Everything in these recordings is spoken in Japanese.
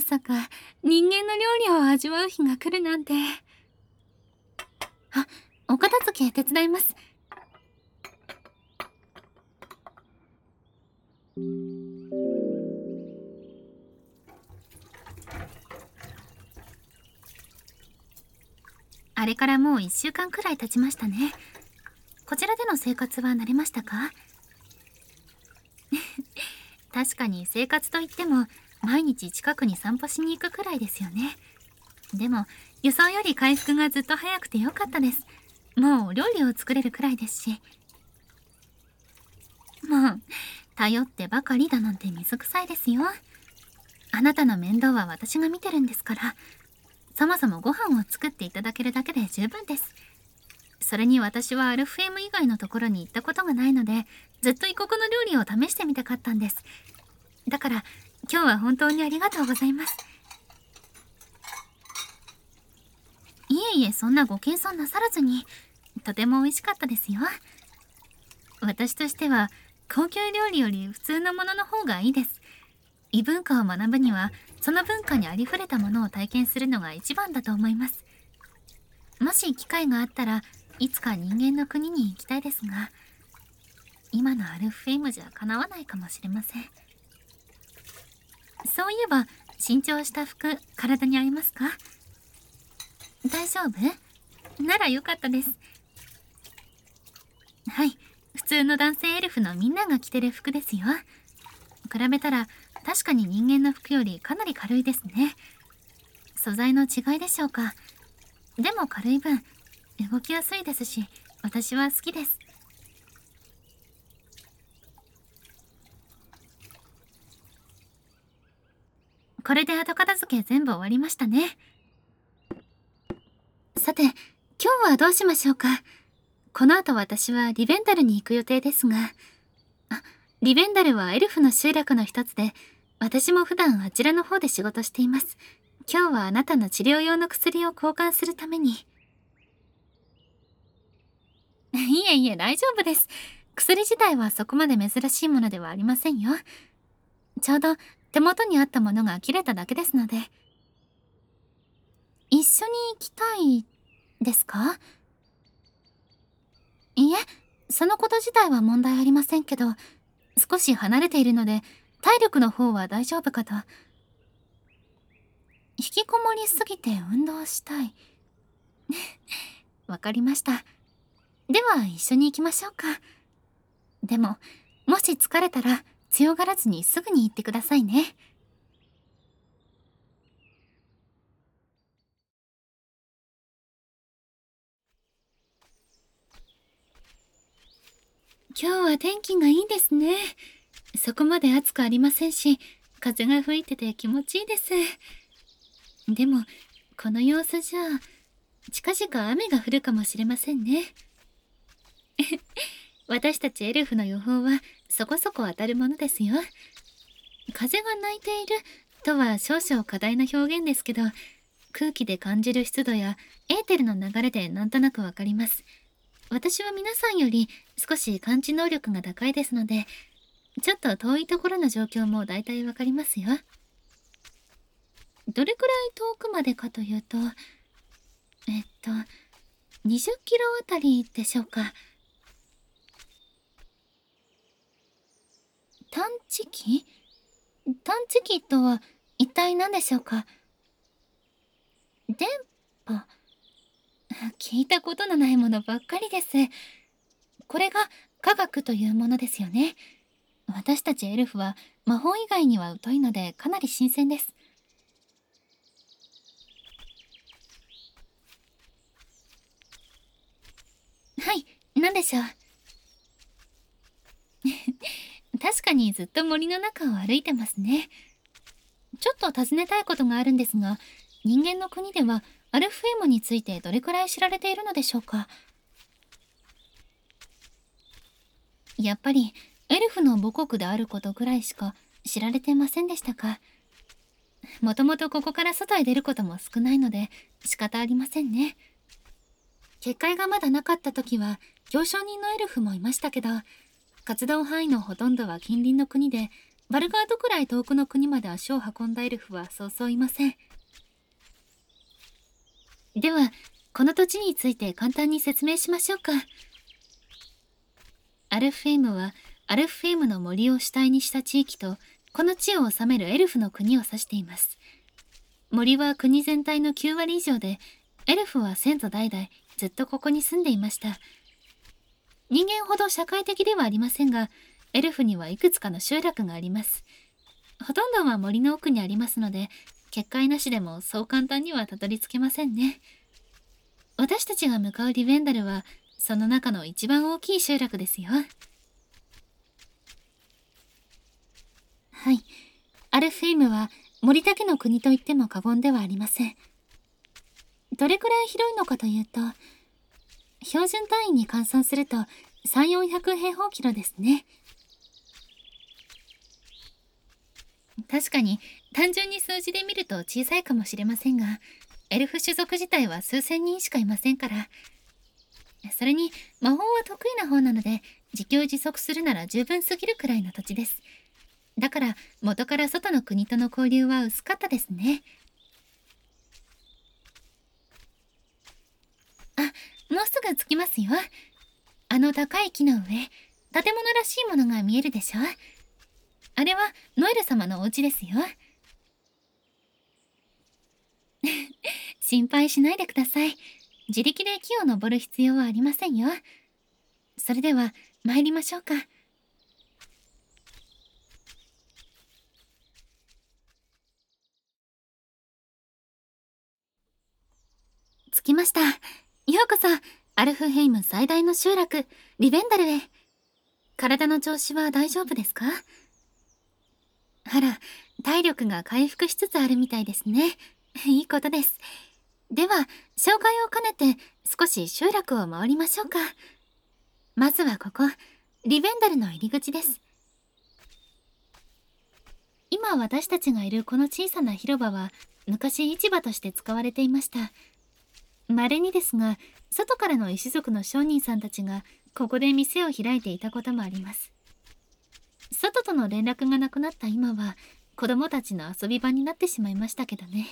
さか人間の料理を味わう日が来るなんて。あ、お片付け手伝います。あれからもう1週間くらい経ちましたね。こちらでの生活は慣れましたか？確かに生活といっても毎日近くに散歩しに行くくらいですよね。でも予想より回復がずっと早くてよかったです。もうお料理を作れるくらいですし。もう頼ってばかりだなんて水臭いですよ。あなたの面倒は私が見てるんですから。そもそもご飯を作っていただけるだけで十分です。それに私はアルフェーム以外のところに行ったことがないので、ずっと異国の料理を試してみたかったんです。だから今日は本当にありがとうございます。いえいえ、そんなご謙遜なさらずに、とても美味しかったですよ。私としては高級料理より普通のものの方がいいです。異文化を学ぶにはその文化にありふれたものを体験するのが一番だと思います。もし機会があったらいつか人間の国に行きたいですが、今のアルフェイムじゃかなわないかもしれません。そういえば新調した服、体に合いますか？大丈夫ならよかったです。はい、普通の男性エルフのみんなが着てる服ですよ。比べたら確かに人間の服よりかなり軽いですね。素材の違いでしょうか。でも軽い分動きやすいですし、私は好きです。これで後片付け全部終わりましたね。さて、今日はどうしましょうか。この後私はリベンダルに行く予定ですが、リベンダルはエルフの集落の一つで、私も普段あちらの方で仕事しています。今日はあなたの治療用の薬を交換するために。いえいえ、大丈夫です。薬自体はそこまで珍しいものではありませんよ。ちょうど手元にあったものが切れただけですので。一緒に行きたいですか？いいえ、そのこと自体は問題ありませんけど、少し離れているので体力の方は大丈夫かと。引きこもりすぎて運動したい。わかりました。では一緒に行きましょうか。でも、もし疲れたら強がらずにすぐに行ってくださいね。今日は天気がいいですね。そこまで暑くありませんし、風が吹いてて気持ちいいです。でも、この様子じゃ、近々雨が降るかもしれませんね。私たちエルフの予報はそこそこ当たるものですよ。風が鳴いているとは少々過大な表現ですけど、空気で感じる湿度やエーテルの流れでなんとなくわかります。私は皆さんより少し感知能力が高いですので、ちょっと遠いところの状況もだいたいわかりますよ。どれくらい遠くまでかというと、20キロあたりでしょうか。探知機？探知機とは一体何でしょうか。電波？聞いたことのないものばっかりです。これが科学というものですよね。私たちエルフは魔法以外には疎いのでかなり新鮮です。はい、何でしょう。確かにずっと森の中を歩いてますね。ちょっと尋ねたいことがあるんですが、人間の国ではアルフエモについてどれくらい知られているのでしょうか。やっぱりエルフの母国であることぐらいしか知られてませんでしたか。もともとここから外へ出ることも少ないので仕方ありませんね。結界がまだなかった時は行商人のエルフもいましたけど、活動範囲のほとんどは近隣の国で、 バルガードくらい遠くの国まで足を運んだエルフはそうそういません。では、この土地について簡単に説明しましょうか。アルフェームは、アルフェームの森を主体にした地域と、この地を治めるエルフの国を指しています。森は国全体の9割以上で、エルフは先祖代々ずっとここに住んでいました。人間ほど社会的ではありませんが、エルフにはいくつかの集落があります。ほとんどは森の奥にありますので、結界なしでもそう簡単にはたどり着けませんね。私たちが向かうリベンダルは、その中の一番大きい集落ですよ。はい。アルフェームは森だけの国といっても過言ではありません。どれくらい広いのかというと、標準単位に換算すると3、400平方キロですね。確かに単純に数字で見ると小さいかもしれませんが、エルフ種族自体は数千人しかいませんから。それに魔法は得意な方なので、自給自足するなら十分すぎるくらいの土地です。だから元から外の国との交流は薄かったですね。あ、もうすぐ着きますよ。あの高い木の上、建物らしいものが見えるでしょ。あれはノエル様のお家ですよ。心配しないでください。自力で木を登る必要はありませんよ。それでは参りましょうか。着きました。ようこそ、アルフヘイム最大の集落、リベンダルへ。体の調子は大丈夫ですか？あら、体力が回復しつつあるみたいですね。いいことです。では、紹介を兼ねて少し集落を回りましょうか。まずはここ、リベンダルの入り口です。今私たちがいるこの小さな広場は、昔市場として使われていました。稀にですが、外からの石族の商人さんたちがここで店を開いていたこともあります。外との連絡がなくなった今は、子供たちの遊び場になってしまいましたけどね。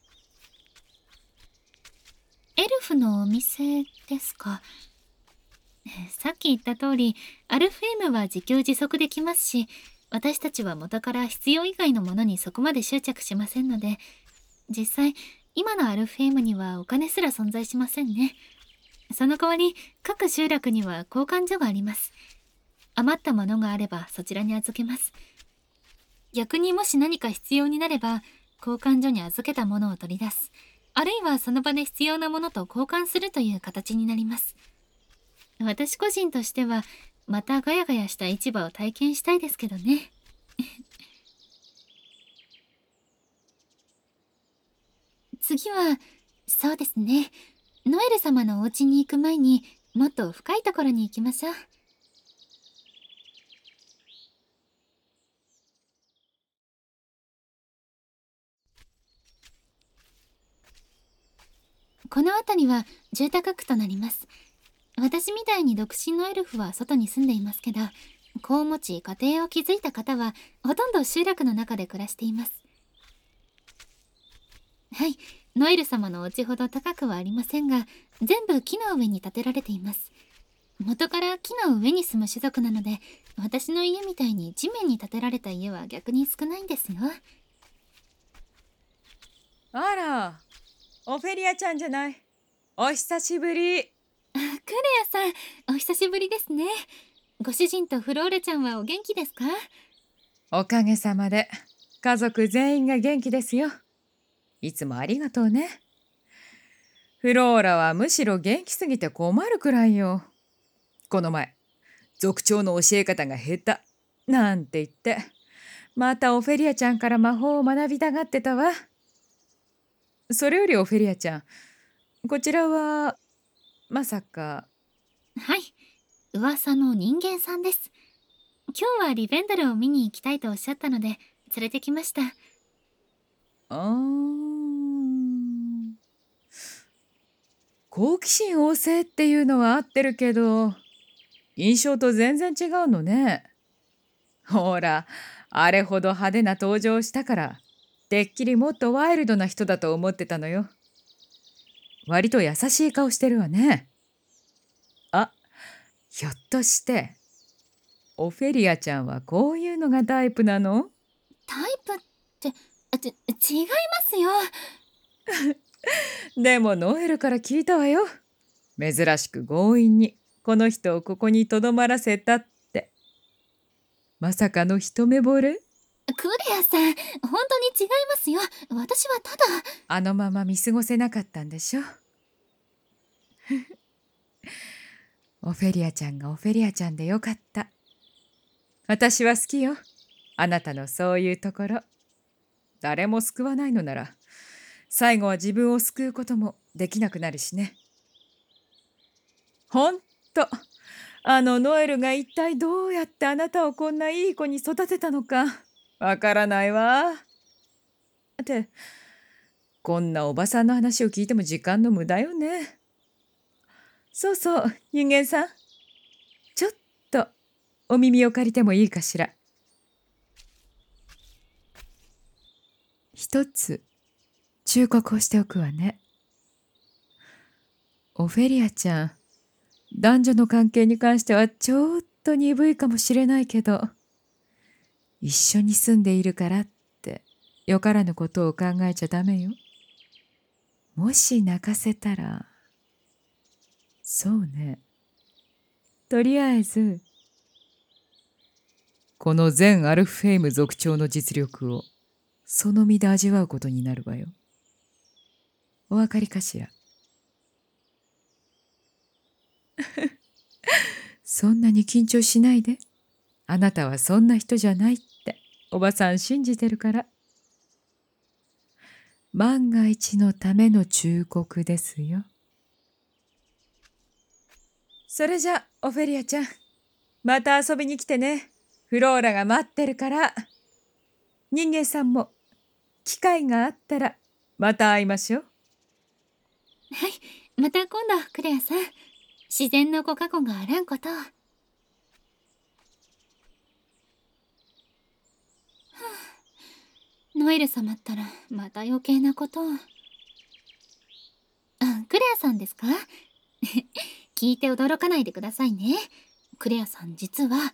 エルフのお店ですか。さっき言った通り、アルフェームは自給自足できますし、私たちは元から必要以外のものにそこまで執着しませんので、実際、今のアルフェームにはお金すら存在しませんね。その代わり、各集落には交換所があります。余ったものがあればそちらに預けます。逆にもし何か必要になれば、交換所に預けたものを取り出す。あるいはその場で必要なものと交換するという形になります。私個人としては、またガヤガヤした市場を体験したいですけどね。次は、そうですね。ノエル様のお家に行く前にもっと深いところに行きましょう。この辺りは住宅区となります。私みたいに独身のエルフは外に住んでいますけど、子を持ち家庭を築いた方はほとんど集落の中で暮らしています。はい、ノエル様のお家ほど高くはありませんが、全部木の上に建てられています。元から木の上に住む種族なので、私の家みたいに地面に建てられた家は逆に少ないんですよ。 あら、オフェリアちゃんじゃない。お久しぶり。 クレアさん、お久しぶりですね。ご主人とフローレちゃんはお元気ですか？ おかげさまで家族全員が元気ですよ。いつもありがとうね。フローラはむしろ元気すぎて困るくらいよ。この前、族長の教え方が下手なんて言って、またオフェリアちゃんから魔法を学びたがってたわ。それよりオフェリアちゃん、こちらはまさか。 はい、噂の人間さんです。今日はリベンダルを見に行きたいとおっしゃったので、連れてきました。 あー好奇心旺盛っていうのは合ってるけど、印象と全然違うのね。ほら、 あれほど派手な登場をしたから、てっきりもっとワイルドな人だと思ってたのよ。割と優しい顔してるわね。あ、ひょっとして、オフェリアちゃんはこういうのがタイプなの？ タイプって、違いますよ。 でもノエルから聞いたわよ。珍しく強引にこの人をここにとどまらせたって。まさかの一目惚れ？ クレアさん、本当に違いますよ。私はただ。 あのまま見過ごせなかったんでしょ。オフェリアちゃんがオフェリアちゃんでよかった。私は好きよ。あなたのそういうところ。誰も救わないのなら、最後は自分を救うこともできなくなるしね。ほんと、あのノエルが一体どうやってあなたをこんないい子に育てたのか、わからないわ。って、こんなおばさんの話を聞いても時間の無駄よね。そうそう、人間さん。ちょっとお耳を借りてもいいかしら。一つ忠告をしておくわね。オフェリアちゃん、男女の関係に関してはちょっと鈍いかもしれないけど、一緒に住んでいるからってよからぬことを考えちゃダメよ。もし泣かせたら、そうね。とりあえず、この全アルフェイム族長の実力をその身で味わうことになるわよ。お分かりかしら。そんなに緊張しないで。あなたはそんな人じゃないっておばさん信じてるから。万が一のための忠告ですよ。それじゃオフェリアちゃん、また遊びに来てね。フローラが待ってるから。人間さんも機会があったらまた会いましょう。 はい、また今度、クレアさん。自然のご加護があらんことを。ノエル様ったらまた余計なことを。クレアさんですか？聞いて驚かないでくださいね。クレアさん実は。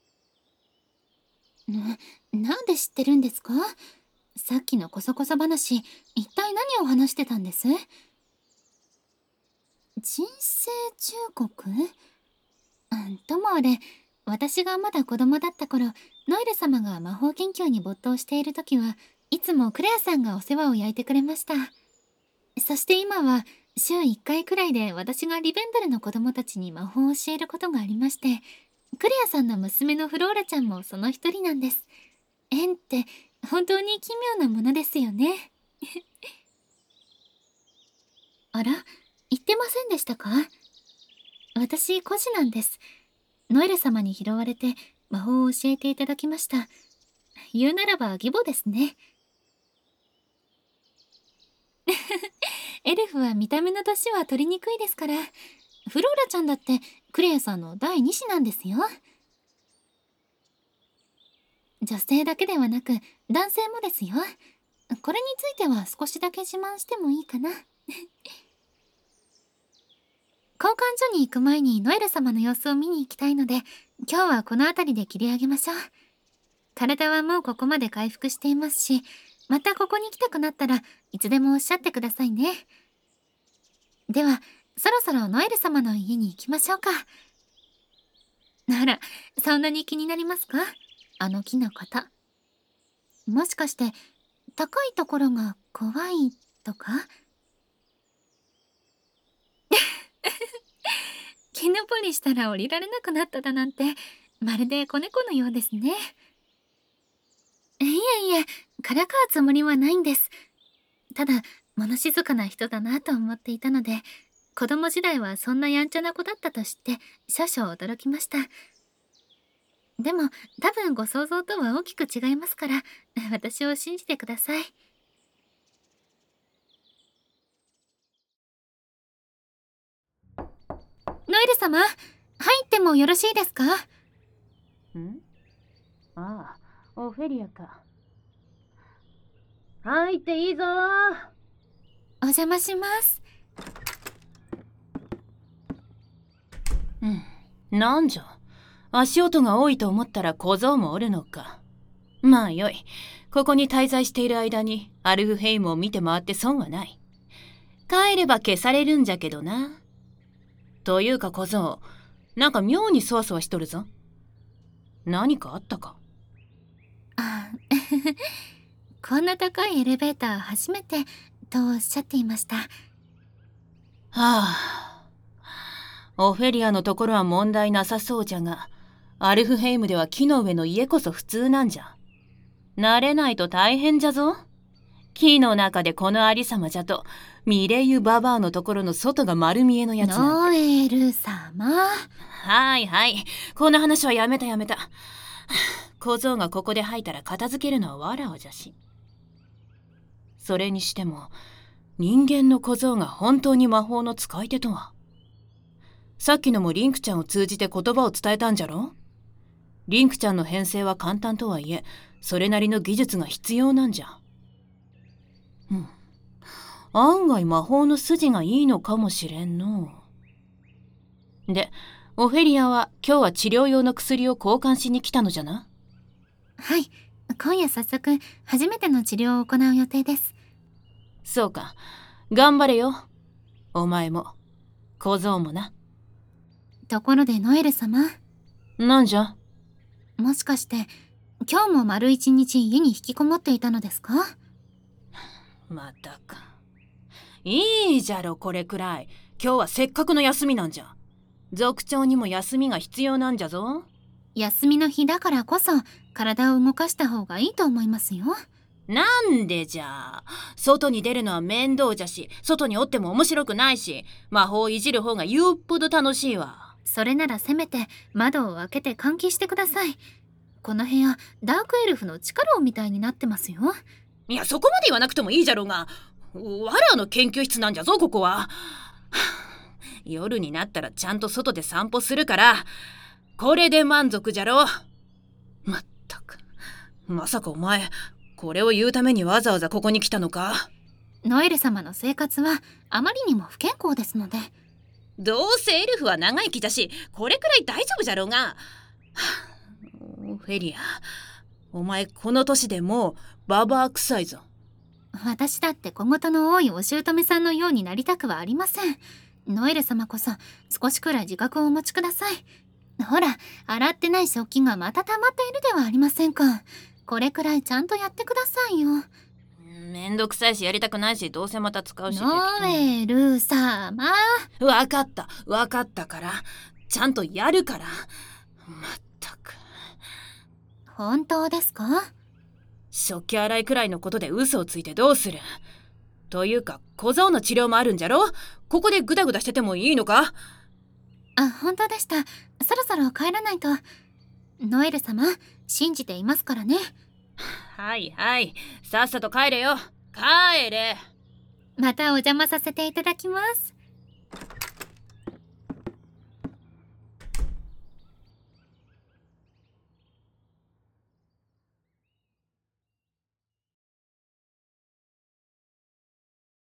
なんで知ってるんですか？さっきのコソコソ話、一体何を話してたんです？人生忠告？ともあれ、私がまだ子供だった頃、ノエル様が魔法研究に没頭している時はいつもクレアさんがお世話を焼いてくれました。そして今は週1回くらいで私がリベンダルの子供たちに魔法を教えることがありまして、クレアさんの娘のフローラちゃんもその一人なんです。縁って本当に奇妙なものですよね。あら、言ってませんでしたか？私孤児なんです。ノエル様に拾われて魔法を教えていただきました。言うならば義母ですね。エルフは見た目の年は取りにくいですから。フローラちゃんだってクレアさんの第二子なんですよ。女性だけではなく男性もですよ。これについては少しだけ自慢してもいいかな。交換所に行く前にノエル様の様子を見に行きたいので、今日はこの辺りで切り上げましょう。体はもうここまで回復していますし、またここに来たくなったらいつでもおっしゃってくださいね。では、そろそろノエル様の家に行きましょうか。なら、そんなに気になりますか？あの木のこと。もしかして、高いところが怖いとか？木登りしたら降りられなくなっただなんて、まるで子猫のようですね。いえいえ、からかうつもりはないんです。ただ、物静かな人だなと思っていたので、子供時代はそんなやんちゃな子だったと知って少々驚きました。でも多分ご想像とは大きく違いますから、私を信じてください。ノエル様、入ってもよろしいですか？ んああ、おオフェリアか。入っていいぞ。 お邪魔します。 なんじゃ、足音が多いと思ったら小僧もおるのか。まあよい、ここに滞在している間にアルフヘイムを見て回って損はない。帰れば消されるんじゃけどな。というか小僧、なんか妙にそわそわしとるぞ。何かあったか。 あこんな高いエレベーター初めてとおっしゃっていました。 はあ、オフェリアのところは問題なさそうじゃが、アルフヘイムでは木の上の家こそ普通なんじゃ。慣れないと大変じゃぞ。木の中でこのありさまじゃと、ミレイユババアのところの外が丸見えのやつなんて。 ノエル様。 はいはい、この話はやめた。小僧がここで吐いたら片付けるのはわらわじゃし。それにしても、人間の小僧が本当に魔法の使い手とは。さっきのもリンクちゃんを通じて言葉を伝えたんじゃろ。リンクちゃんの編成は簡単とはいえ、それなりの技術が必要なんじゃ。案外魔法の筋がいいのかもしれんの。で、オフェリアは今日は治療用の薬を交換しに来たのじゃな。 はい、今夜早速初めての治療を行う予定です。 そうか、頑張れよ。お前も小僧もな。 ところでノエル様、 なんじゃ。 もしかして今日も丸一日家に引きこもっていたのですか？ またか。いいじゃろこれくらい。今日はせっかくの休みなんじゃ。族長にも休みが必要なんじゃぞ。 休みの日だからこそ体を動かした方がいいと思いますよ。 なんでじゃ。外に出るのは面倒じゃし、外におっても面白くないし、魔法をいじる方がよっぽど楽しいわ。 それならせめて窓を開けて換気してください。この部屋ダークエルフの地下牢みたいになってますよ。 いや、そこまで言わなくてもいいじゃろうが。わらの研究室なんじゃぞここは。夜になったらちゃんと外で散歩するから、これで満足じゃろ。まったく、まさかお前これを言うためにわざわざここに来たのか。 ノエル様の生活はあまりにも不健康ですので。 どうせエルフは長生きだし、これくらい大丈夫じゃろうが。フェリア、お前この年でもうババア臭いぞ。 私だって小言の多いお姑さんのようになりたくはありません。ノエル様こそ少しくらい自覚をお持ちください。ほら、洗ってない食器がまた溜まっているではありませんか。これくらいちゃんとやってくださいよ。 めんどくさいしやりたくないし、どうせまた使うし。 ノエル様。 わかったから、ちゃんとやるから。まったく。 本当ですか？ 食器洗いくらいのことで嘘をついてどうする。というか小僧の治療もあるんじゃろ。ここでグダグダしててもいいのか。 あ、本当でした。そろそろ帰らないと。ノエル様、信じていますからね。 はい、さっさと帰れよ。帰れ。 またお邪魔させていただきます。